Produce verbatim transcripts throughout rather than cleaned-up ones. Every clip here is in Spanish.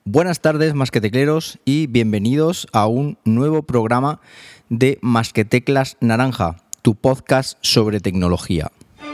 Buenas tardes, masquetecleros, y bienvenidos a un nuevo programa de Masqueteclas Naranja, tu podcast sobre tecnología.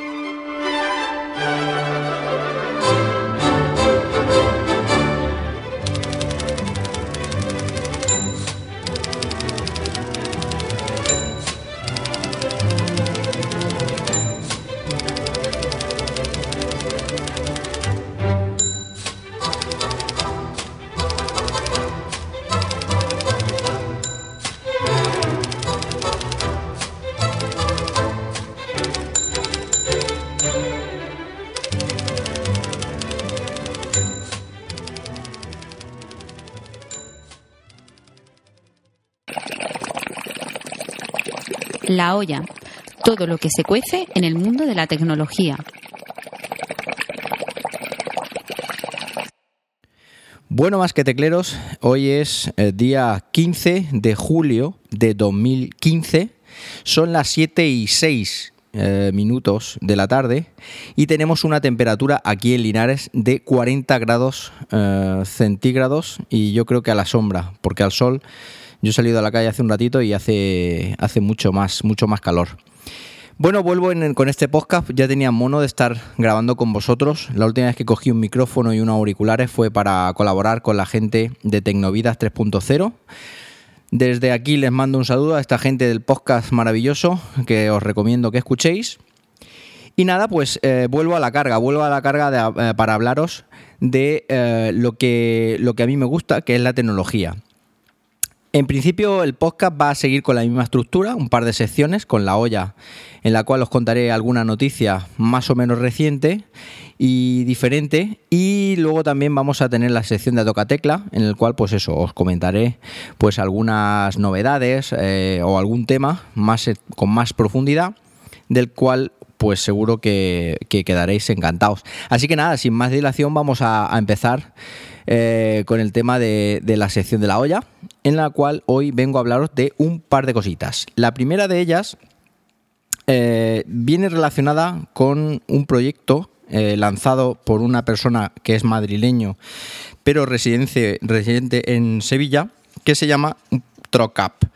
La olla, todo lo que se cuece en el mundo de la tecnología. Bueno, masquetecleros, hoy es el día quince de julio de dos mil quince, son las siete y seis eh, minutos de la tarde y tenemos una temperatura aquí en Linares de cuarenta grados eh, centígrados, y yo creo que a la sombra, porque al sol yo he salido a la calle hace un ratito y hace, hace mucho más, mucho más calor. Bueno, vuelvo en, con este podcast. Ya tenía mono de estar grabando con vosotros. La última vez que cogí un micrófono y unos auriculares fue para colaborar con la gente de Tecnovidas tres punto cero. Desde aquí les mando un saludo a esta gente del podcast maravilloso que os recomiendo que escuchéis. Y nada, pues eh, vuelvo a la carga, vuelvo a la carga de, eh, para hablaros de eh, lo que, lo que a mí me gusta, que es la tecnología. En principio el podcast va a seguir con la misma estructura, un par de secciones con la olla, en la cual os contaré alguna noticia más o menos reciente y diferente, y luego también vamos a tener la sección de A Toca Tecla, en el cual pues eso, os comentaré pues algunas novedades eh, o algún tema más con más profundidad, del cual pues seguro que, que quedaréis encantados. Así que nada, sin más dilación vamos a, a empezar eh, con el tema de, de la sección de la olla, en la cual hoy vengo a hablaros de un par de cositas. La primera de ellas eh, viene relacionada con un proyecto eh, lanzado por una persona que es madrileño, pero residente, residente en Sevilla, que se llama Trocap.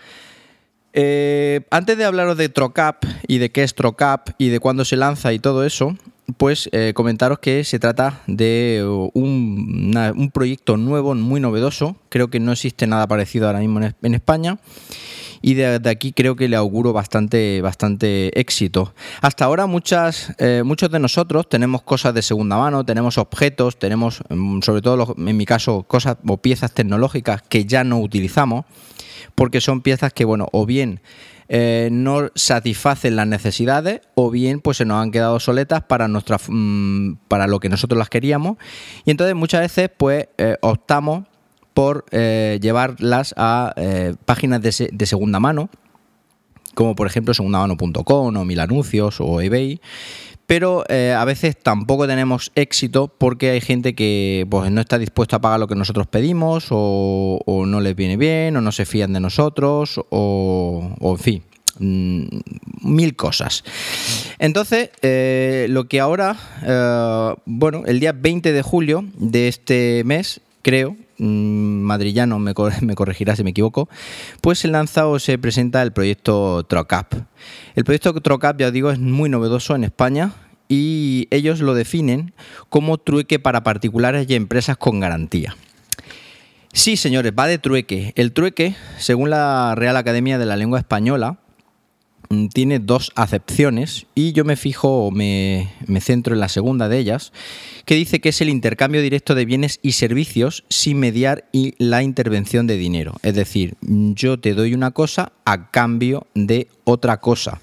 Eh, antes de hablaros de Trocap y de qué es Trocap y de cuándo se lanza y todo eso, pues eh, comentaros que se trata de un, una, un proyecto nuevo, muy novedoso. Creo que no existe nada parecido ahora mismo en, en España, y de, de aquí creo que le auguro bastante, bastante éxito. Hasta ahora muchas, eh, muchos de nosotros tenemos cosas de segunda mano, tenemos objetos, tenemos sobre todo los, en mi caso cosas o piezas tecnológicas que ya no utilizamos, porque son piezas que, bueno, o bien eh, no satisfacen las necesidades, o bien pues se nos han quedado obsoletas para nuestra, mmm, para lo que nosotros las queríamos, y entonces muchas veces pues eh, optamos por eh, llevarlas a eh, páginas de, se, de segunda mano, como por ejemplo segunda mano punto com o Mil Anuncios o eBay. Pero eh, a veces tampoco tenemos éxito porque hay gente que pues, no está dispuesta a pagar lo que nosotros pedimos, o, o no les viene bien, o no se fían de nosotros, o, o en fin, mmm, mil cosas. Entonces, eh, lo que ahora, eh, bueno, el día veinte de julio de este mes, creo, mmm, madrillano me, me corregirá si me equivoco, pues se lanza o se presenta el proyecto Trocap. El proyecto Trocap, ya os digo, es muy novedoso en España, y ellos lo definen como trueque para particulares y empresas con garantía. Sí, señores, va de trueque. El trueque, según la Real Academia de la Lengua Española, tiene dos acepciones, y yo me fijo, me, me centro en la segunda de ellas, que dice que es el intercambio directo de bienes y servicios sin mediar y la intervención de dinero. Es decir, yo te doy una cosa a cambio de otra cosa.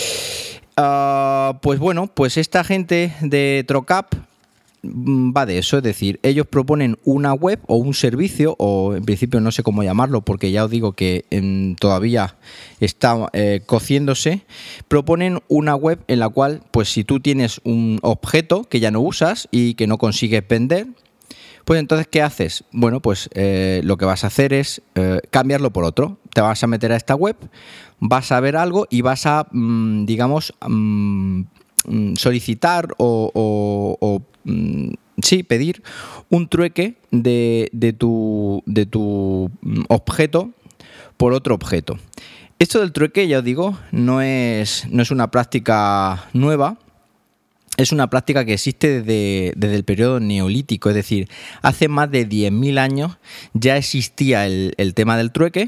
Uh, pues bueno, pues esta gente de Trocap va de eso, es decir, ellos proponen una web o un servicio, o en principio no sé cómo llamarlo porque ya os digo que en, todavía está eh, cociéndose. Proponen una web en la cual, pues si tú tienes un objeto que ya no usas y que no consigues vender, pues entonces ¿qué haces? Bueno, pues eh, lo que vas a hacer es eh, cambiarlo por otro. Te vas a meter a esta web, vas a ver algo y vas a, mmm, digamos, mmm, solicitar o, o, o sí, pedir un trueque de, de, tu, de tu objeto por otro objeto. Esto del trueque, ya os digo, no es, no es una práctica nueva. Es una práctica que existe desde, desde el periodo neolítico, es decir, hace más de diez mil años ya existía el, el tema del trueque,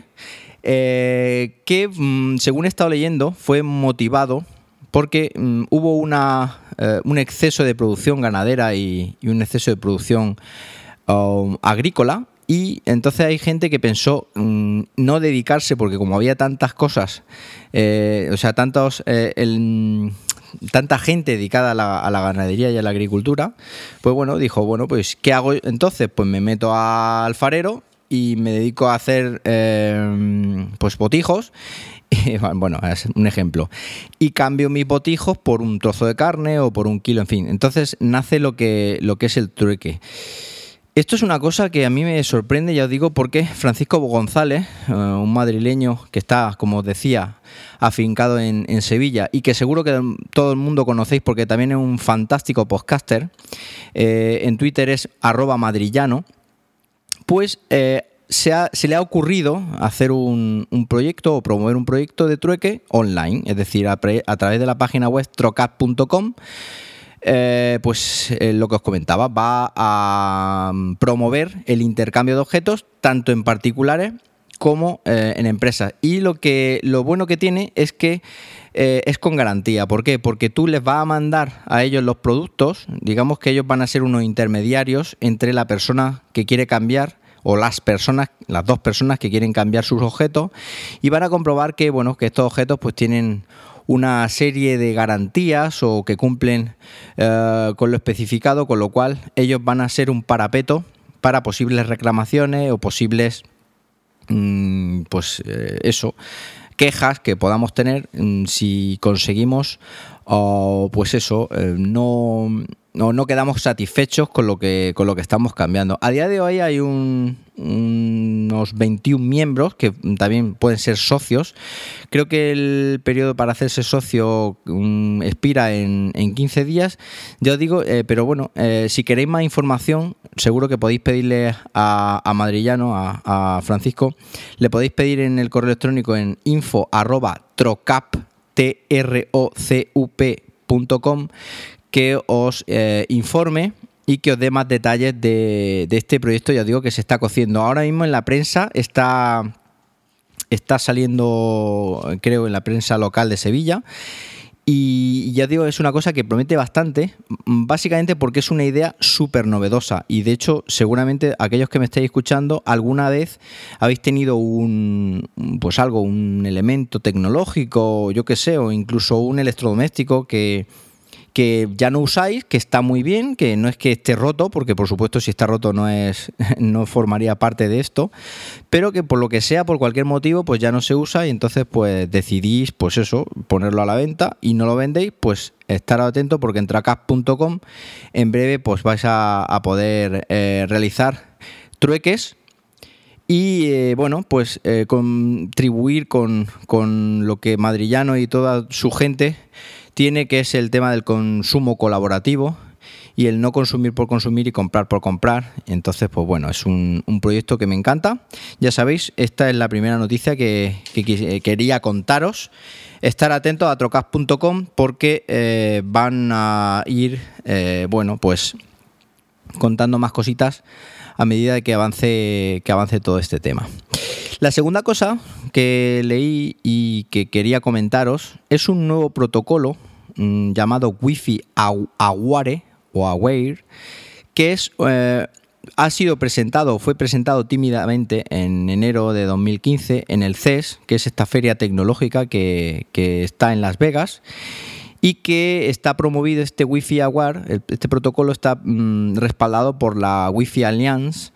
eh, que mmm, según he estado leyendo fue motivado porque mmm, hubo una, eh, un exceso de producción ganadera y, y un exceso de producción um, agrícola. Y entonces hay gente que pensó mmm, no dedicarse, porque como había tantas cosas, eh, o sea, tantos... Eh, el, tanta gente dedicada a la, a la ganadería y a la agricultura, pues bueno, dijo, bueno, pues ¿qué hago entonces? Pues me meto a alfarero y me dedico a hacer eh, pues botijos. Y, bueno, es un ejemplo. Y cambio mis botijos por un trozo de carne o por un kilo, en fin. Entonces nace lo que, lo que es el trueque. Esto es una cosa que a mí me sorprende, ya os digo, porque Francisco González, uh, un madrileño que está, como os decía, afincado en, en Sevilla y que seguro que todo el mundo conocéis porque también es un fantástico podcaster, eh, en Twitter es arroba madrillano, pues eh, se, ha, se le ha ocurrido hacer un, un proyecto o promover un proyecto de trueque online, es decir, a, pre, a través de la página web trocap punto com. Eh, pues eh, lo que os comentaba, va a promover el intercambio de objetos tanto en particulares como eh, en empresas. Y lo que lo bueno que tiene es que eh, es con garantía. ¿Por qué? Porque tú les vas a mandar a ellos los productos, digamos que ellos van a ser unos intermediarios entre la persona que quiere cambiar o las personas, las dos personas que quieren cambiar sus objetos, y van a comprobar que, bueno, que estos objetos pues tienen una serie de garantías o que cumplen eh, con lo especificado, con lo cual ellos van a ser un parapeto para posibles reclamaciones o posibles mmm, pues eh, eso, quejas que podamos tener mmm, si conseguimos o pues eso, eh, no, no, no quedamos satisfechos con lo que con lo que estamos cambiando. A día de hoy hay un, unos veintiún miembros que también pueden ser socios. Creo que el periodo para hacerse socio um, expira en, en quince días. Ya os digo, eh, pero bueno, eh, si queréis más información, seguro que podéis pedirle a, a Madrillano, a, a Francisco, le podéis pedir en el correo electrónico en info arroba trocap punto com que os eh, informe y que os dé más detalles de, de este proyecto. Ya os digo que se está cociendo. Ahora mismo en la prensa está, está saliendo, creo, en la prensa local de Sevilla. Y ya digo, es una cosa que promete bastante, básicamente porque es una idea súper novedosa. Y de hecho, seguramente aquellos que me estáis escuchando, alguna vez habéis tenido un, pues algo, un elemento tecnológico, yo qué sé, o incluso un electrodoméstico que... que ya no usáis, que está muy bien, que no es que esté roto, porque por supuesto si está roto no es no formaría parte de esto, pero que por lo que sea, por cualquier motivo, pues ya no se usa y entonces pues decidís, pues eso, ponerlo a la venta y no lo vendéis, pues estar atento porque en trocap punto com en breve pues vais a, a poder eh, realizar trueques y eh, bueno, pues eh, contribuir con, con lo que Madrillano y toda su gente tiene, que es el tema del consumo colaborativo y el no consumir por consumir y comprar por comprar. Entonces, pues bueno, es un, un proyecto que me encanta. Ya sabéis, esta es la primera noticia que, que, que quería contaros. Estar atentos a trocap punto com porque eh, van a ir, eh, bueno, pues contando más cositas a medida de que avance, que avance todo este tema. La segunda cosa que leí y que quería comentaros es un nuevo protocolo mmm, llamado Wi-Fi Aware o Aware, que es eh, ha sido presentado, fue presentado tímidamente en enero de dos mil quince en el C E S, que es esta feria tecnológica que, que está en Las Vegas, y que está promovido este Wi-Fi Aware. Este protocolo está mmm, respaldado por la Wi-Fi Alliance.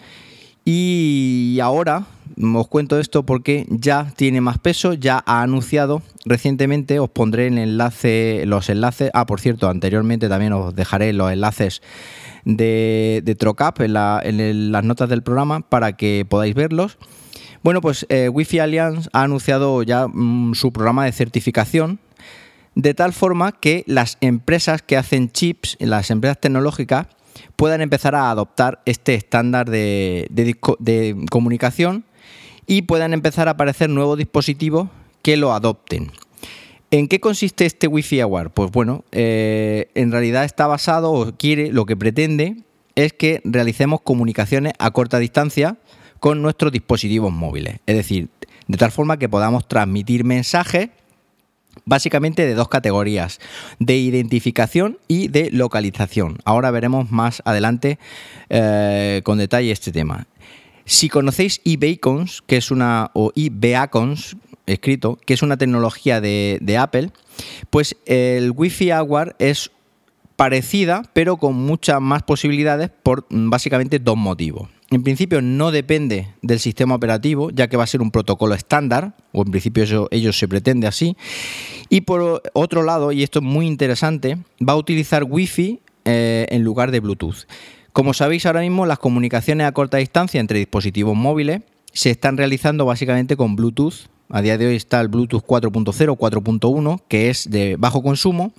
Y ahora os cuento esto porque ya tiene más peso, ya ha anunciado recientemente, os pondré el enlace, los enlaces, ah, por cierto, anteriormente también os dejaré los enlaces de, de Trocap en, la, en el, las notas del programa para que podáis verlos. Bueno, pues eh, Wi-Fi Alliance ha anunciado ya mmm, su programa de certificación, de tal forma que las empresas que hacen chips, las empresas tecnológicas, puedan empezar a adoptar este estándar de, de, de comunicación y puedan empezar a aparecer nuevos dispositivos que lo adopten. ¿En qué consiste este Wi-Fi Aware? Pues bueno, eh, en realidad está basado o quiere, lo que pretende es que realicemos comunicaciones a corta distancia con nuestros dispositivos móviles. Es decir, de tal forma que podamos transmitir mensajes básicamente de dos categorías, de identificación y de localización. Ahora veremos más adelante eh, con detalle este tema. Si conocéis eBeacons, que es una, o eBeacons, escrito, que es una tecnología de, de Apple, pues el Wi-Fi Aware es parecida, pero con muchas más posibilidades por básicamente dos motivos. En principio no depende del sistema operativo, ya que va a ser un protocolo estándar, o en principio eso, ello se pretende así. Y por otro lado, y esto es muy interesante, va a utilizar Wi-Fi eh, en lugar de Bluetooth. Como sabéis, ahora mismo las comunicaciones a corta distancia entre dispositivos móviles se están realizando básicamente con Bluetooth. A día de hoy está el Bluetooth cuatro punto cero, cuatro punto uno, que es de bajo consumo.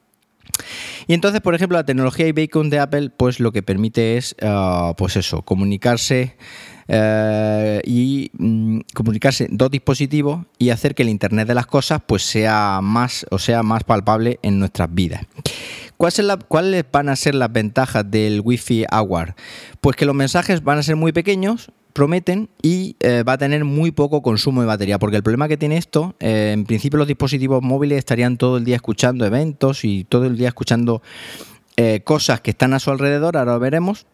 Y entonces, por ejemplo, la tecnología eBeacon de Apple, pues lo que permite es, uh, pues eso, comunicarse uh, y um, comunicarse dos dispositivos y hacer que el Internet de las cosas, pues sea más, o sea, más palpable en nuestras vidas. ¿Cuáles, la, ¿Cuáles van a ser las ventajas del Wi-Fi Aware? Pues que los mensajes van a ser muy pequeños, prometen, y eh, va a tener muy poco consumo de batería, porque el problema que tiene esto, eh, en principio los dispositivos móviles estarían todo el día escuchando eventos y todo el día escuchando eh, cosas que están a su alrededor, ahora lo veremos,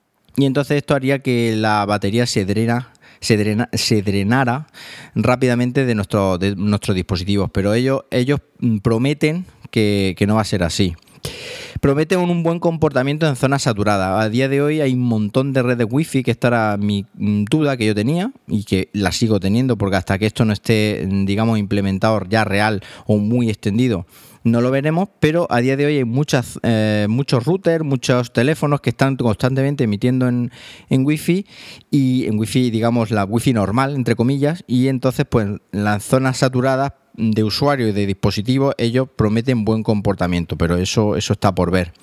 y entonces esto haría que la batería se drena, se, drena, se drenara rápidamente de, nuestro, de nuestros dispositivos, pero ellos, ellos prometen que, que no va a ser así. Promete un buen comportamiento en zonas saturadas. A día de hoy hay un montón de redes Wi-Fi, que esta era mi duda que yo tenía y que la sigo teniendo, porque hasta que esto no esté, digamos, implementado ya real o muy extendido, no lo veremos, pero a día de hoy hay muchas, eh, muchos routers, muchos teléfonos que están constantemente emitiendo en, en Wi-Fi, y en Wi-Fi, digamos, la Wi-Fi normal, entre comillas, y entonces pues en las zonas saturadas de usuario y de dispositivos ellos prometen buen comportamiento, pero eso, eso está por ver.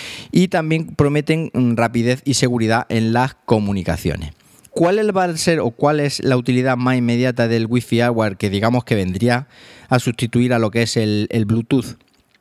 Y también prometen rapidez y seguridad en las comunicaciones. ¿Cuál va a ser o cuál es la utilidad más inmediata del Wi-Fi Aware, que digamos que vendría a sustituir a lo que es el, el Bluetooth?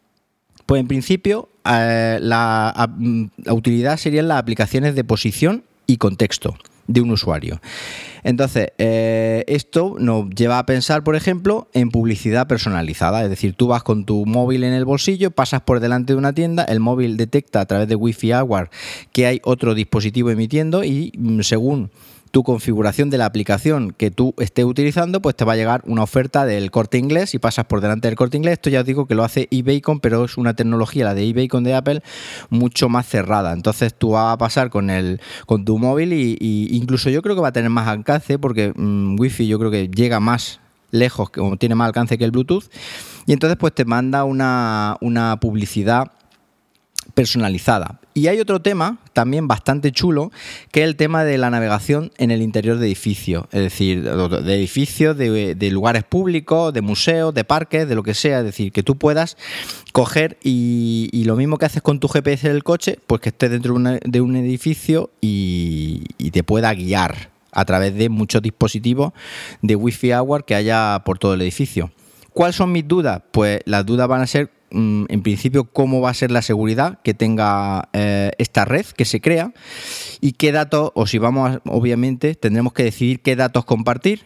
Pues en principio eh, la, a, la utilidad serían las aplicaciones de posición y contexto de un usuario. Entonces, eh, esto nos lleva a pensar, por ejemplo, en publicidad personalizada. Es decir, tú vas con tu móvil en el bolsillo, pasas por delante de una tienda, el móvil detecta a través de Wi-Fi Aware que hay otro dispositivo emitiendo y según tu configuración de la aplicación que tú estés utilizando, pues te va a llegar una oferta del Corte Inglés y pasas por delante del Corte Inglés. Esto ya os digo que lo hace eBeacon, pero es una tecnología, la de eBeacon de Apple, mucho más cerrada. Entonces tú vas a pasar con el con tu móvil y, y incluso yo creo que va a tener más alcance, porque mmm, Wi-Fi yo creo que llega más lejos, como tiene más alcance que el Bluetooth, y entonces pues te manda una, una publicidad personalizada. Y hay otro tema también bastante chulo, que es el tema de la navegación en el interior de edificios, es decir, de edificios, de, de lugares públicos, de museos, de parques, de lo que sea. Es decir, que tú puedas coger y, y lo mismo que haces con tu G P S del coche, pues que estés dentro de, una, de un edificio y, y te pueda guiar a través de muchos dispositivos de Wi-Fi Aware que haya por todo el edificio. ¿Cuáles son mis dudas? Pues las dudas van a ser, en principio, cómo va a ser la seguridad que tenga eh, esta red que se crea y qué datos, o si vamos a, obviamente tendremos que decidir qué datos compartir,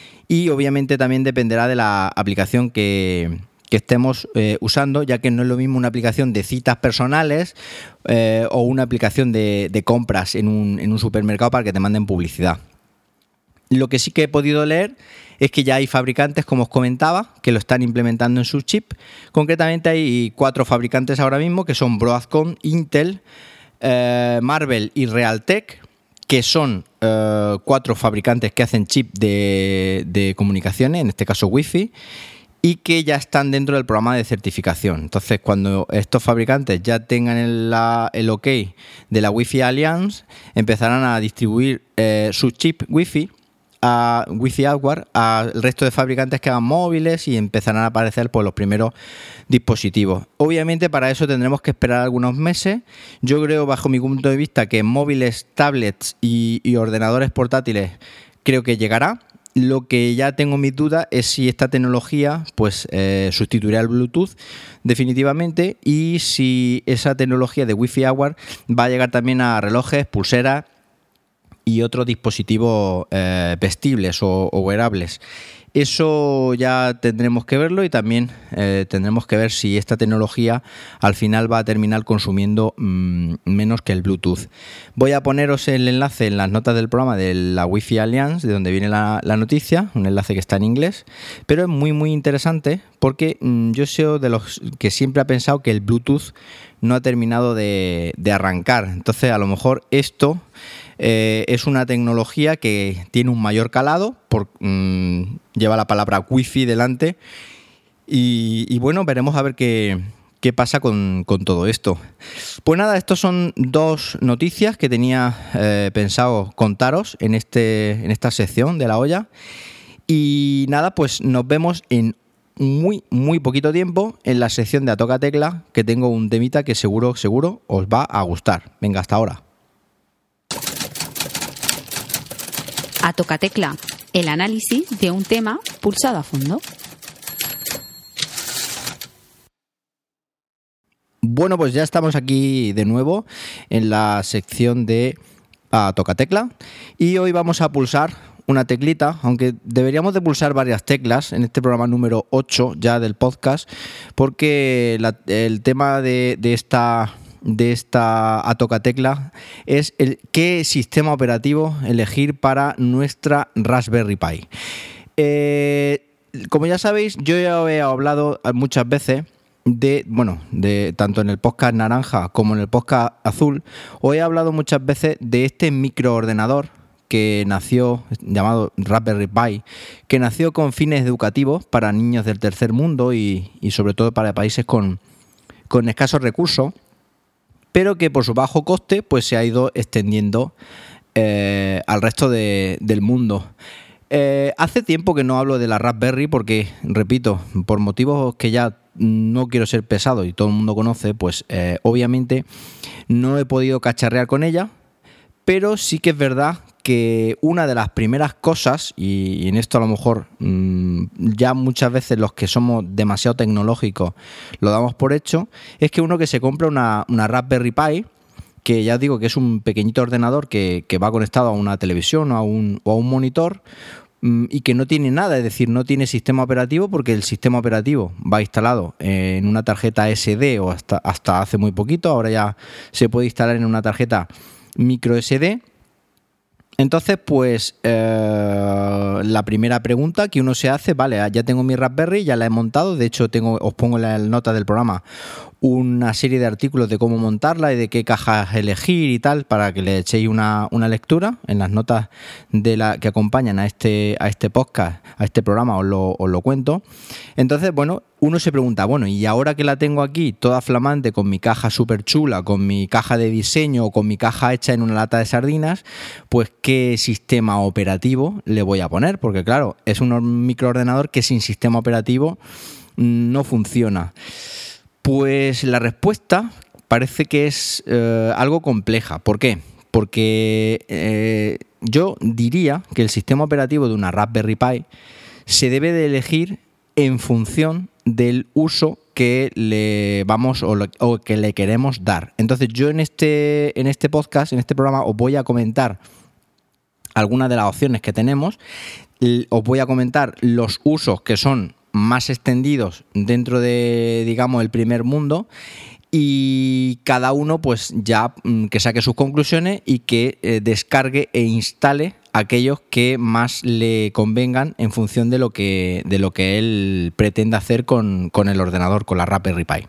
y obviamente también dependerá de la aplicación que, que estemos eh, usando, ya que no es lo mismo una aplicación de citas personales eh, o una aplicación de, de compras en un, en un supermercado para que te manden publicidad. Lo que sí que he podido leer es que ya hay fabricantes, como os comentaba, que lo están implementando en sus chips. Concretamente hay cuatro fabricantes ahora mismo, que son Broadcom, Intel, eh, Marvell y Realtek, que son eh, cuatro fabricantes que hacen chip de, de comunicaciones, en este caso Wi-Fi, y que ya están dentro del programa de certificación. Entonces, cuando estos fabricantes ya tengan el, la, el OK de la Wi-Fi Alliance, empezarán a distribuir eh, sus chips Wi-Fi a Wi-Fi hardware al resto de fabricantes que hagan móviles y empezarán a aparecer pues, los primeros dispositivos. Obviamente para eso tendremos que esperar algunos meses. Yo creo, bajo mi punto de vista, que móviles, tablets y, y ordenadores portátiles creo que llegará. Lo que ya tengo mis dudas es si esta tecnología pues eh, sustituirá el Bluetooth definitivamente y si esa tecnología de Wi-Fi hardware va a llegar también a relojes, pulseras y otros dispositivos eh, vestibles o, o wearables. Eso ya tendremos que verlo y también eh, tendremos que ver si esta tecnología al final va a terminar consumiendo mmm, menos que el Bluetooth. Voy a poneros el enlace en las notas del programa de la Wi-Fi Alliance, de donde viene la, la noticia, un enlace que está en inglés, pero es muy muy interesante porque mmm, yo soy de los que siempre ha pensado que el Bluetooth no ha terminado de, de arrancar. Entonces a lo mejor esto eh, es una tecnología que tiene un mayor calado, por, mmm, lleva la palabra Wi-Fi delante y, y bueno, veremos a ver qué, qué pasa con, con todo esto. Pues nada, estas son dos noticias que tenía eh, pensado contaros en, este, en esta sección de La Olla y nada, pues nos vemos en muy, muy poquito tiempo en la sección de A Toca Tecla, que tengo un temita que seguro, seguro os va a gustar. Venga, hasta ahora. A Toca Tecla, el análisis de un tema pulsado a fondo. Bueno, pues ya estamos aquí de nuevo en la sección de A Toca Tecla y hoy vamos a pulsar una teclita, aunque deberíamos de pulsar varias teclas en este programa número ocho ya del podcast, porque la, el tema de, de esta de esta A Toca Tecla es el qué sistema operativo elegir para nuestra Raspberry Pi. Eh, como ya sabéis, yo ya he hablado muchas veces de, bueno, de tanto en el podcast naranja como en el podcast azul, os he hablado muchas veces de este microordenador que nació, llamado Raspberry Pi, que nació con fines educativos para niños del tercer mundo y, y sobre todo para países con, con escasos recursos, pero que por su bajo coste pues se ha ido extendiendo eh, al resto de, del mundo. Eh, hace tiempo que no hablo de la Raspberry porque, repito, por motivos que ya no quiero ser pesado y todo el mundo conoce, pues eh, obviamente no he podido cacharrear con ella, pero sí que es verdad que una de las primeras cosas, y en esto a lo mejor mmm, ya muchas veces los que somos demasiado tecnológicos lo damos por hecho, es que uno que se compra una, una Raspberry Pi, que ya os digo que es un pequeñito ordenador que, que va conectado a una televisión o a un, o a un monitor mmm, y que no tiene nada, es decir, no tiene sistema operativo porque el sistema operativo va instalado en una tarjeta ese de o hasta, hasta hace muy poquito, ahora ya se puede instalar en una tarjeta micro ese de. Entonces, pues eh, la primera pregunta que uno se hace, vale, ya tengo mi Raspberry, ya la he montado, de hecho tengo, os pongo en la nota del programa una serie de artículos de cómo montarla y de qué cajas elegir y tal, para que le echéis una, una lectura en las notas de la que acompañan a este, a este podcast, a este programa, os lo, os lo cuento. Entonces, bueno, uno se pregunta, bueno, y ahora que la tengo aquí toda flamante, con mi caja súper chula, con mi caja de diseño o con mi caja hecha en una lata de sardinas, pues ¿qué sistema operativo le voy a poner? Porque claro, es un microordenador que sin sistema operativo no funciona. Pues la respuesta parece que es eh, algo compleja. ¿Por qué? Porque eh, yo diría que el sistema operativo de una Raspberry Pi se debe de elegir en función del uso que le vamos o, lo, o que le queremos dar. Entonces yo en este, en este podcast, en este programa, os voy a comentar algunas de las opciones que tenemos. Os voy a comentar los usos que son más extendidos dentro de, digamos, el primer mundo, y cada uno pues ya que saque sus conclusiones y que eh, descargue e instale aquellos que más le convengan en función de lo que, de lo que él pretenda hacer con, con el ordenador, con la Raspberry Pi.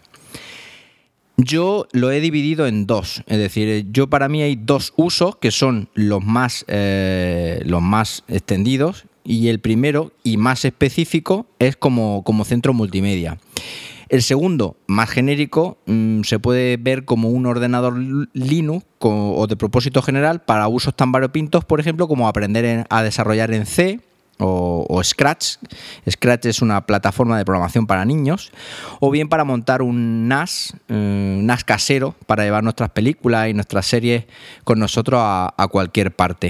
Yo lo he dividido en dos, es decir, yo para mí hay dos usos que son los más, eh, los más extendidos, y el primero y más específico es como, como centro multimedia. El segundo, más genérico, mmm, se puede ver como un ordenador Linux co- o de propósito general para usos tan variopintos, por ejemplo, como aprender en- a desarrollar en C o, o Scratch. Scratch es una plataforma de programación para niños, o bien para montar un N A S, eh, N A S casero para llevar nuestras películas y nuestras series con nosotros a, a cualquier parte.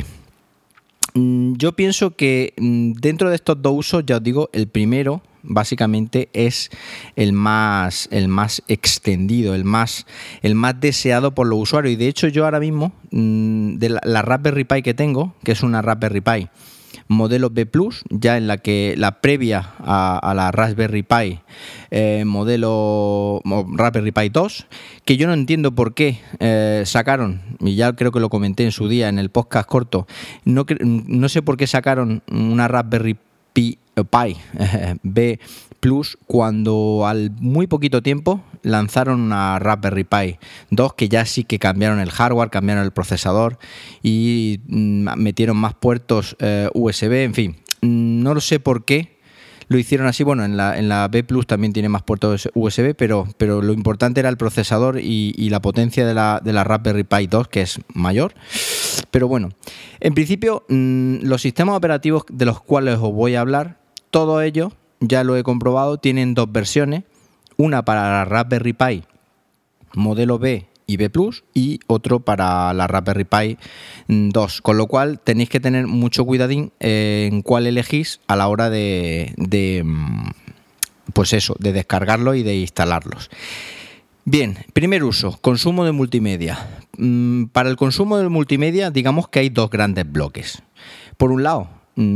Yo pienso que dentro de estos dos usos, ya os digo, el primero básicamente es el más, el más extendido, el más, el más deseado por los usuarios. Y de hecho yo ahora mismo, de la, la Raspberry Pi que tengo, que es una Raspberry Pi modelo B plus, ya en la que la previa a, a la Raspberry Pi, eh, modelo Raspberry Pi dos, que yo no entiendo por qué eh, sacaron, y ya creo que lo comenté en su día en el podcast corto, no, no sé por qué sacaron una Raspberry Pi, Pi B plus cuando al muy poquito tiempo lanzaron una Raspberry Pi dos, que ya sí que cambiaron el hardware, cambiaron el procesador y mm, metieron más puertos eh, U S B, en fin, no lo sé por qué lo hicieron así. Bueno, en la, en la B plus también tiene más puertos U S B, pero, pero lo importante era el procesador y, y la potencia de la, de la Raspberry Pi dos, que es mayor. Pero bueno, en principio mmm, los sistemas operativos de los cuales os voy a hablar, todo ello, ya lo he comprobado, tienen dos versiones, una para la Raspberry Pi modelo B y B plus y otro para la Raspberry Pi dos, con lo cual tenéis que tener mucho cuidadín en cuál elegís a la hora de, de pues eso, de descargarlo y de instalarlos. Bien, primer uso, consumo de multimedia. Para el consumo de multimedia, digamos que hay dos grandes bloques. Por un lado,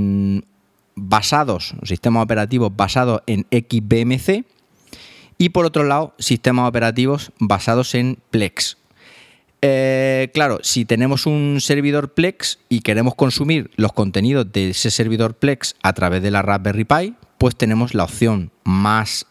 basados, sistemas operativos basados en X B M C, y por otro lado, sistemas operativos basados en Plex. Eh, claro, si tenemos un servidor Plex y queremos consumir los contenidos de ese servidor Plex a través de la Raspberry Pi, pues tenemos la opción más,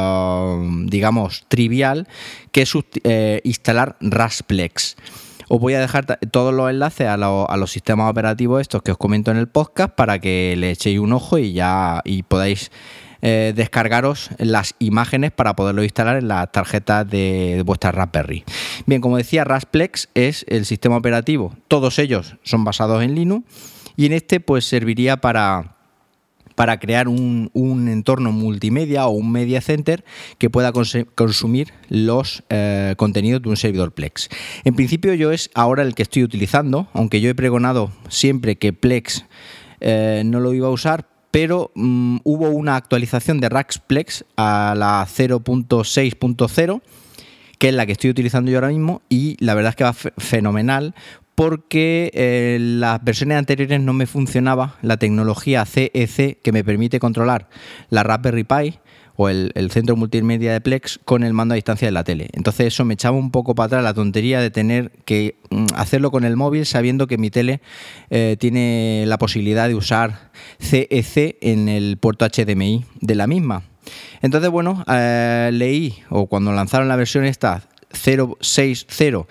eh, digamos, trivial, que es eh, instalar Rasplex. Os voy a dejar t- todos los enlaces a, lo, a los sistemas operativos estos que os comento en el podcast para que le echéis un ojo y ya y podáis eh, descargaros las imágenes para poderlo instalar en las tarjetas de, de vuestra Raspberry. Bien, como decía, Rasplex es el sistema operativo. Todos ellos son basados en Linux y en este pues serviría para... para crear un, un entorno multimedia o un media center que pueda cons- consumir los eh, contenidos de un servidor Plex. En principio yo es ahora el que estoy utilizando, aunque yo he pregonado siempre que Plex eh, no lo iba a usar, pero um, hubo una actualización de Rasplex a la cero punto seis punto cero, que es la que estoy utilizando yo ahora mismo, y la verdad es que va f- fenomenal, porque eh, las versiones anteriores no me funcionaba la tecnología C E C que me permite controlar la Raspberry Pi o el, el centro multimedia de Plex con el mando a distancia de la tele. Entonces eso me echaba un poco para atrás la tontería de tener que mm, hacerlo con el móvil sabiendo que mi tele eh, tiene la posibilidad de usar C E C en el puerto H D M I de la misma. Entonces, bueno, eh, leí, o cuando lanzaron la versión esta cero punto seis punto cero,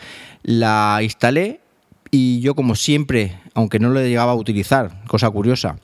la instalé. Y yo, como siempre, aunque no lo llegaba a utilizar, cosa curiosa,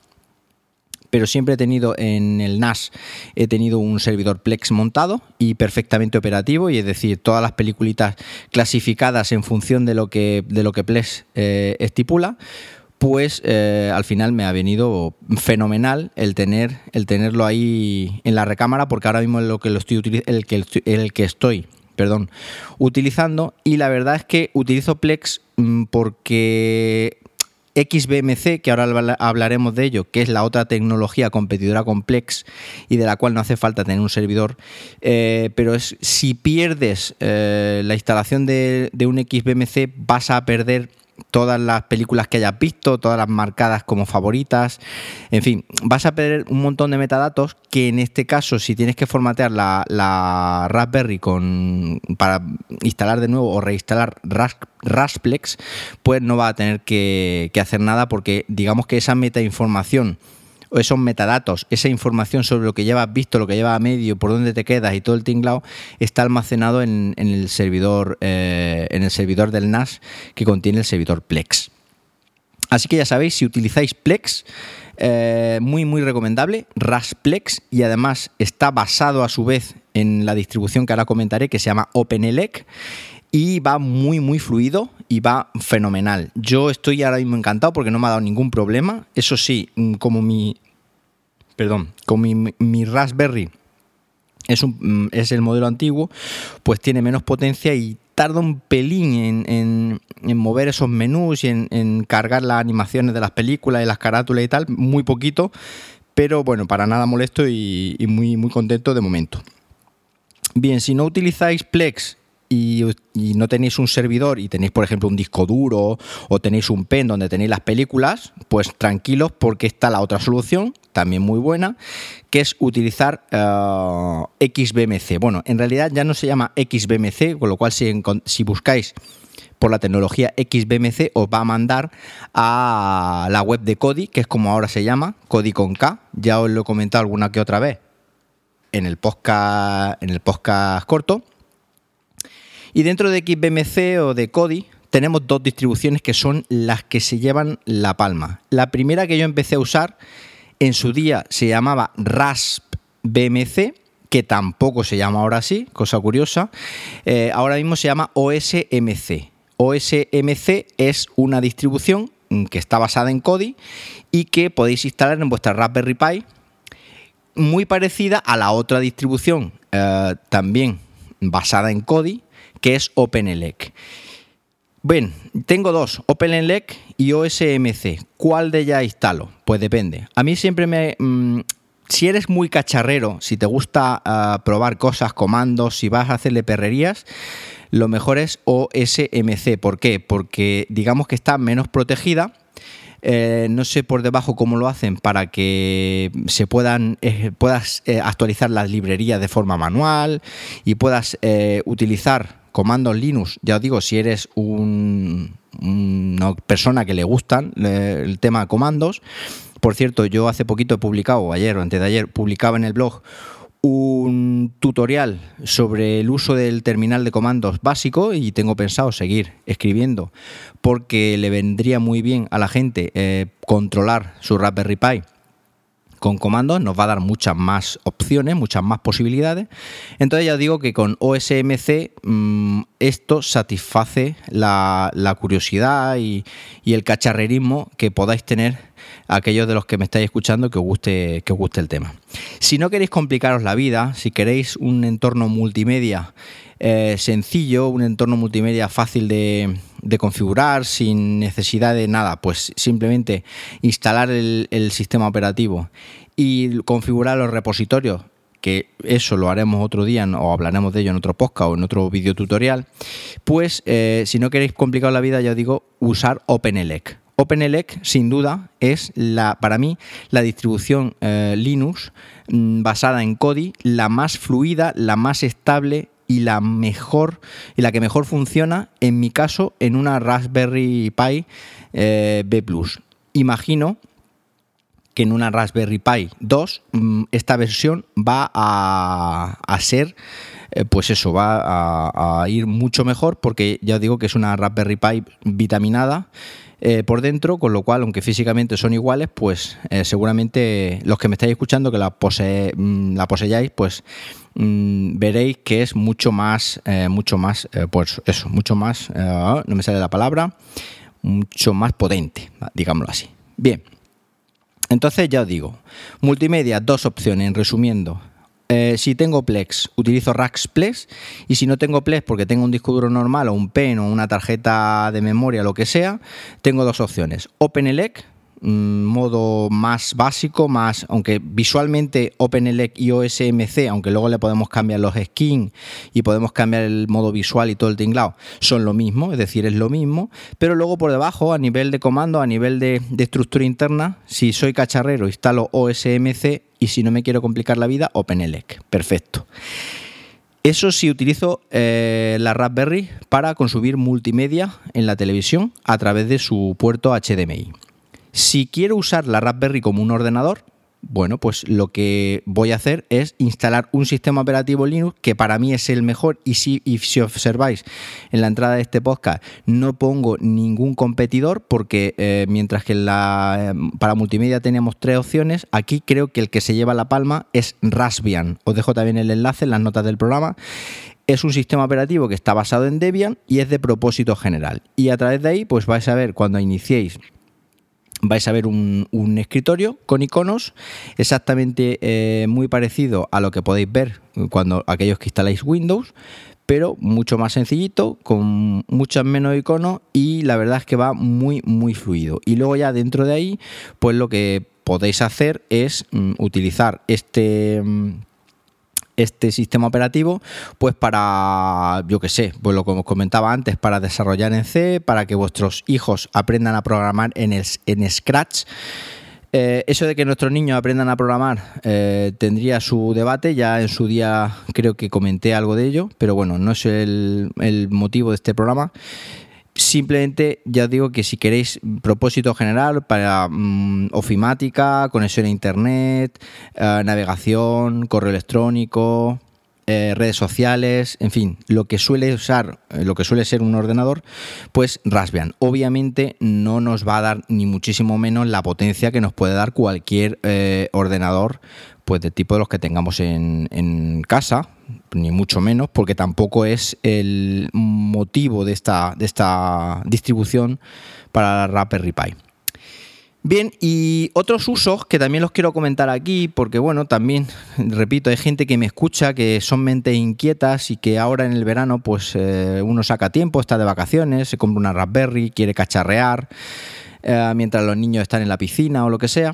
pero siempre he tenido en el N A S, he tenido un servidor Plex montado y perfectamente operativo, y es decir, todas las peliculitas clasificadas en función de lo que, de lo que Plex eh, estipula, pues eh, al final me ha venido fenomenal el tener el tenerlo ahí en la recámara, porque ahora mismo es lo que lo estoy utiliz- el que el que estoy perdón, utilizando, y la verdad es que utilizo Plex mmm, porque X B M C, que ahora hablaremos de ello, que es la otra tecnología competidora con Plex y de la cual no hace falta tener un servidor, eh, pero es, si pierdes eh, la instalación de, de un X B M C vas a perder todas las películas que hayas visto, todas las marcadas como favoritas, en fin, vas a perder un montón de metadatos que en este caso, si tienes que formatear la, la Raspberry con, para instalar de nuevo o reinstalar Ras, Rasplex, pues no va a tener que, que hacer nada, porque digamos que esa metainformación o esos metadatos, esa información sobre lo que llevas visto, lo que llevas a medio, por dónde te quedas y todo el tinglao, está almacenado en, en el servidor eh, en el servidor del N A S que contiene el servidor Plex. Así que ya sabéis, si utilizáis Plex, Eh, muy, muy recomendable, Rasplex, y además está basado a su vez en la distribución que ahora comentaré, que se llama OpenELEC, y va muy, muy fluido y va fenomenal. Yo estoy ahora mismo encantado porque no me ha dado ningún problema. Eso sí, como mi... Perdón, como mi, mi Raspberry es, un, es el modelo antiguo, pues tiene menos potencia y tarda un pelín en, en, en mover esos menús y en, en cargar las animaciones de las películas y las carátulas y tal, muy poquito, pero bueno, para nada molesto y, y muy, muy contento de momento. Bien, si no utilizáis Plex y, y no tenéis un servidor y tenéis, por ejemplo, un disco duro o tenéis un pen donde tenéis las películas, pues tranquilos porque está la otra solución, también muy buena, que es utilizar uh, X B M C. Bueno, en realidad ya no se llama X B M C, con lo cual si, si buscáis por la tecnología X B M C os va a mandar a la web de Kodi, que es como ahora se llama, Kodi con K. Ya os lo he comentado alguna que otra vez en el podcast, en el podcast corto. Y dentro de X B M C o de Kodi tenemos dos distribuciones que son las que se llevan la palma. La primera que yo empecé a usar en su día se llamaba Rasp B M C, que tampoco se llama ahora así, cosa curiosa. Eh, ahora mismo se llama O S M C. O S M C es una distribución que está basada en Kodi y que podéis instalar en vuestra Raspberry Pi, muy parecida a la otra distribución eh, también basada en Kodi, que es OpenELEC. Bien, tengo dos, OpenELEC y O S M C. ¿Cuál de ellas instalo? Pues depende. A mí siempre me... Mmm, si eres muy cacharrero, si te gusta uh, probar cosas, comandos, si vas a hacerle perrerías, lo mejor es O S M C. ¿Por qué? Porque digamos que está menos protegida. Eh, no sé por debajo cómo lo hacen para que se puedan eh, puedas eh, actualizar las librerías de forma manual y puedas eh, utilizar comandos Linux. Ya os digo, si eres un, una persona que le gustan eh, el tema de comandos. Por cierto, yo hace poquito he publicado, ayer o antes de ayer, publicaba en el blog un tutorial sobre el uso del terminal de comandos básico y tengo pensado seguir escribiendo porque le vendría muy bien a la gente eh, controlar su Raspberry Pi con comandos, nos va a dar muchas más opciones, muchas más posibilidades. Entonces ya os digo que con O S M C mmm, esto satisface la, la curiosidad y, y el cacharrerismo que podáis tener aquellos de los que me estáis escuchando que os guste, que os guste el tema. Si no queréis complicaros la vida, si queréis un entorno multimedia eh, sencillo, un entorno multimedia fácil de, de configurar, sin necesidad de nada, pues simplemente instalar el, el sistema operativo y configurar los repositorios, que eso lo haremos otro día o hablaremos de ello en otro podcast o en otro video tutorial, pues eh, si no queréis complicar la vida, ya os digo, usar OpenELEC. OpenELEC, sin duda, es la, para mí la distribución eh, Linux mmm, basada en Kodi, la más fluida, la más estable y la mejor y la que mejor funciona, en mi caso, en una Raspberry Pi eh, B plus. Imagino que en una Raspberry Pi dos mmm, esta versión va a, a ser, eh, pues eso, va a, a ir mucho mejor porque ya os digo que es una Raspberry Pi vitaminada Eh, por dentro, con lo cual, aunque físicamente son iguales, pues eh, seguramente los que me estáis escuchando que la, pose, mmm, la poseyáis, pues mmm, veréis que es mucho más, eh, mucho más, eh, pues eso, mucho más, eh, no me sale la palabra, mucho más potente, digámoslo así. Bien, entonces ya os digo, multimedia, dos opciones, resumiendo. Eh, si tengo Plex, utilizo Rasplex, y si no tengo Plex porque tengo un disco duro normal o un pen o una tarjeta de memoria, lo que sea, tengo dos opciones. OpenELEC, mmm, modo más básico, más, aunque visualmente OpenELEC y O S M C, aunque luego le podemos cambiar los skins y podemos cambiar el modo visual y todo el tinglado, son lo mismo, es decir, es lo mismo, pero luego por debajo, a nivel de comando, a nivel de, de estructura interna, si soy cacharrero, instalo O S M C, y si no me quiero complicar la vida, OpenELEC. Perfecto. Eso sí, utilizo eh, la Raspberry para consumir multimedia en la televisión a través de su puerto H D M I. Si quiero usar la Raspberry como un ordenador, Bueno, pues lo que voy a hacer es instalar un sistema operativo Linux que para mí es el mejor, y si, y si observáis en la entrada de este podcast no pongo ningún competidor porque eh, mientras que en la, eh, para multimedia teníamos tres opciones, aquí creo que el que se lleva la palma es Raspbian. Os dejo también el enlace en las notas del programa. Es un sistema operativo que está basado en Debian y es de propósito general. Y a través de ahí pues vais a ver cuando iniciéis, vais a ver un, un escritorio con iconos exactamente eh, muy parecido a lo que podéis ver cuando aquellos que instaláis Windows, pero mucho más sencillito, con muchos menos iconos, y la verdad es que va muy muy fluido. Y luego ya dentro de ahí pues lo que podéis hacer es mm, utilizar este... Mm, este sistema operativo pues para, yo qué sé, pues lo que os comentaba antes, para desarrollar en C, para que vuestros hijos aprendan a programar en, el, en Scratch. Eh, eso de que nuestros niños aprendan a programar eh, tendría su debate, ya en su día creo que comenté algo de ello, pero bueno, no es el, el motivo de este programa. Simplemente ya os digo que si queréis propósito general para mmm, ofimática, conexión a internet, eh, navegación, correo electrónico, eh, redes sociales, en fin, lo que suele usar, lo que suele ser un ordenador, pues Raspbian. Obviamente no nos va a dar ni muchísimo menos la potencia que nos puede dar cualquier eh, ordenador, pues de tipo de los que tengamos en, en casa, ni mucho menos, porque tampoco es el motivo de esta, de esta distribución para la Raspberry Pi. Bien, y otros usos que también los quiero comentar aquí, porque bueno, también, repito, hay gente que me escucha, que son mentes inquietas y que ahora en el verano pues eh, uno saca tiempo, está de vacaciones, se compra una Raspberry, quiere cacharrear, eh, mientras los niños están en la piscina o lo que sea.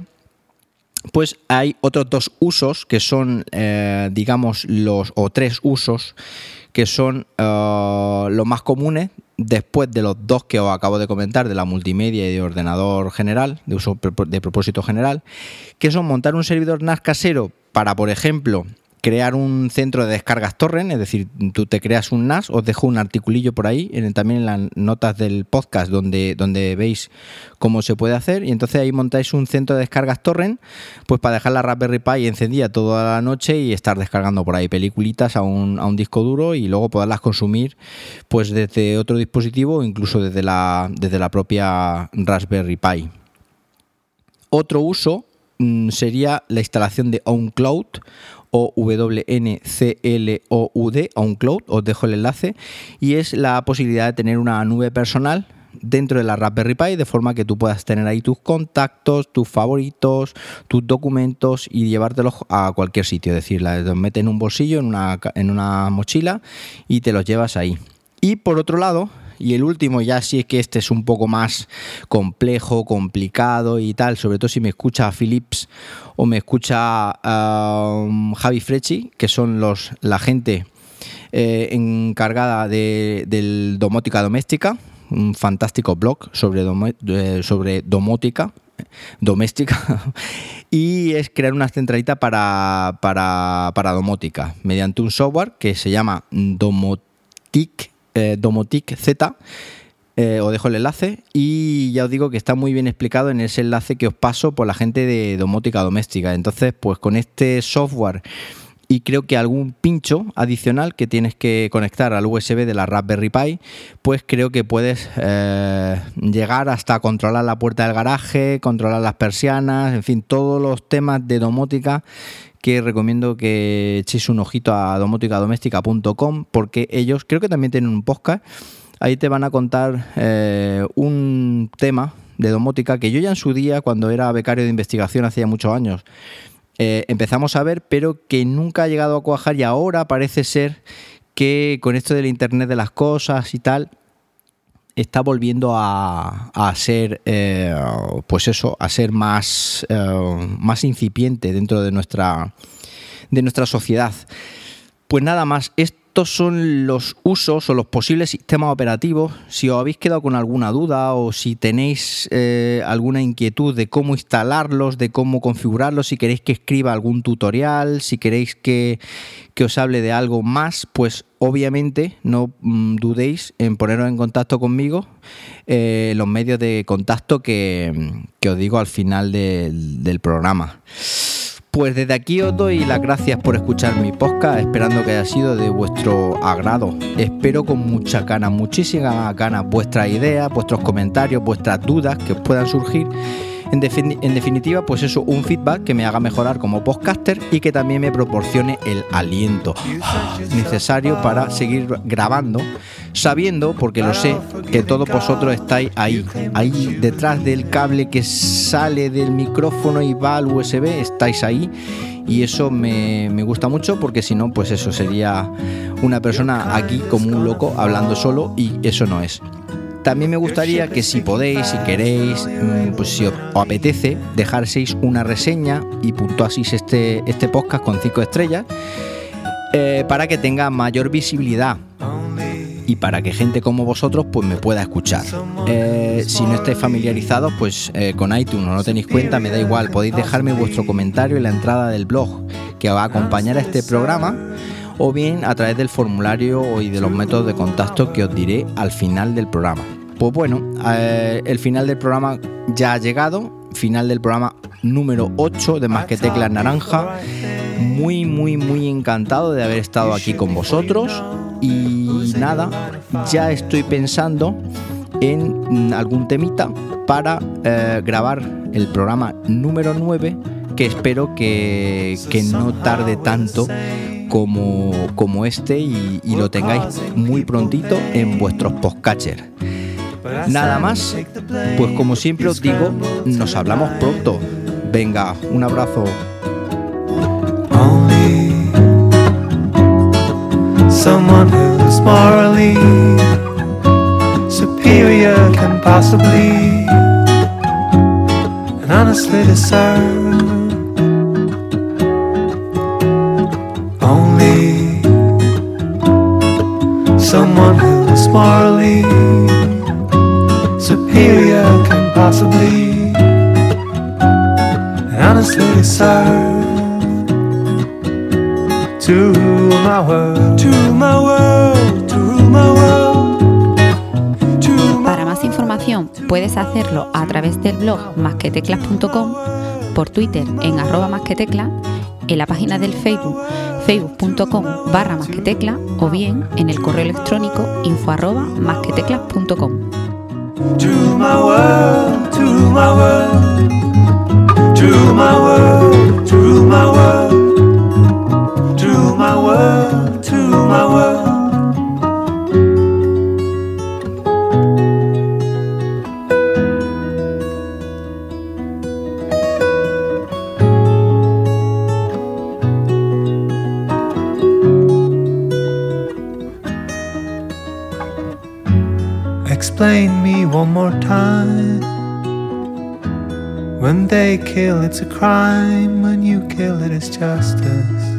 Pues hay otros dos usos que son, eh, digamos, los o tres usos que son uh, los más comunes después de los dos que os acabo de comentar, de la multimedia y de ordenador general, de uso de propósito general, que son montar un servidor N A S casero para, por ejemplo, crear un centro de descargas torrent, es decir, tú te creas un N A S, os dejo un articulillo por ahí, en, también en las notas del podcast donde, donde veis cómo se puede hacer, y entonces ahí montáis un centro de descargas torrent, pues para dejar la Raspberry Pi encendida toda la noche y estar descargando por ahí peliculitas a un, a un disco duro y luego poderlas consumir pues desde otro dispositivo o incluso desde la, desde la propia Raspberry Pi. Otro uso mmm, sería la instalación de OwnCloud, o W N C L O U D, OwnCloud, os dejo el enlace, y es la posibilidad de tener una nube personal dentro de la Raspberry Pi, de forma que tú puedas tener ahí tus contactos, tus favoritos, tus documentos y llevártelos a cualquier sitio, es decir, los metes en un bolsillo, en una, en una mochila y te los llevas ahí. Y por otro lado, y el último, ya sí es que este es un poco más complejo, complicado y tal, sobre todo si me escucha Philips o me escucha uh, Javi Frecci, que son los la gente eh, encargada de, del Domótica Doméstica, un fantástico blog sobre, domo, eh, sobre domótica doméstica y es crear una centralita para, para, para domótica mediante un software que se llama Domotic Eh, Domotic Z, eh, os dejo el enlace y ya os digo que está muy bien explicado en ese enlace que os paso por la gente de domótica doméstica. Entonces, pues con este software y creo que algún pincho adicional que tienes que conectar al U S B de la Raspberry Pi, pues creo que puedes eh, llegar hasta controlar la puerta del garaje, controlar las persianas, en fin, todos los temas de domótica que recomiendo que echéis un ojito a domótica doméstica punto com, porque ellos creo que también tienen un podcast. Ahí te van a contar eh, un tema de domótica que yo ya en su día, cuando era becario de investigación hace ya muchos años, eh, empezamos a ver, pero que nunca ha llegado a cuajar, y ahora parece ser que con esto del Internet de las cosas y tal, está volviendo a, a ser, eh, pues eso, a ser más, eh, más incipiente dentro de nuestra, de nuestra sociedad. Pues nada más, estos son los usos o los posibles sistemas operativos. Si os habéis quedado con alguna duda o si tenéis eh, alguna inquietud de cómo instalarlos, de cómo configurarlos, si queréis que escriba algún tutorial, si queréis que, que os hable de algo más, pues obviamente no mmm, dudéis en poneros en contacto conmigo, eh, los medios de contacto que, que os digo al final del, del programa. Pues desde aquí os doy las gracias por escuchar mi podcast, esperando que haya sido de vuestro agrado. Espero con muchas ganas, muchísimas ganas, vuestras ideas, vuestros comentarios, vuestras dudas que os puedan surgir. En, defini- en definitiva, pues eso, un feedback que me haga mejorar como podcaster y que también me proporcione el aliento necesario para seguir grabando, sabiendo, porque lo sé, que todos vosotros estáis ahí, ahí detrás del cable que sale del micrófono y va al U S B, estáis ahí. Y eso me, me gusta mucho, porque si no, pues eso sería una persona aquí como un loco hablando solo, y eso no es. También me gustaría que si podéis, si queréis, pues si os apetece, dejarseis una reseña y puntuaseis este, este podcast con cinco estrellas eh, para que tenga mayor visibilidad y para que gente como vosotros pues me pueda escuchar. Eh, si no estáis familiarizados pues eh, con iTunes o no tenéis cuenta, me da igual, podéis dejarme vuestro comentario en la entrada del blog que va a acompañar a este programa, o bien a través del formulario y de los métodos de contacto que os diré al final del programa. Pues bueno, eh, el final del programa ya ha llegado, final del programa número ocho de Más que Teclas Naranja. Muy, muy, muy encantado de haber estado aquí con vosotros y nada, ya estoy pensando en algún temita para eh, grabar el programa número nueve, que espero que, que no tarde tanto como, como este y, y lo tengáis muy prontito en vuestros podcatchers. Nada más, pues como siempre os digo, nos hablamos pronto. Venga, un abrazo. Only someone who's morally superior can possibly and honestly deserve. Only someone who's morally superior can possibly and honestly deserve. To my world, to my world, to my world, to my... Para más información puedes hacerlo a través del blog más que teclas punto com, por Twitter en arroba más que teclas, en la página del Facebook facebook punto com barra más que teclas, o bien en el correo electrónico info arroba más que teclas punto com. To my world, to my world, to my world, to my world, to my world, to my world. Explain me one more time. When they kill, it's a crime. When you kill it, it's justice.